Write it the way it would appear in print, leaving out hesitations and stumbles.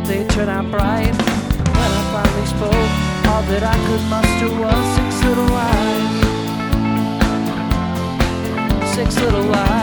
they turn out bright. When I finally spoke, all that I could muster was 6 little lies. 6 little lies.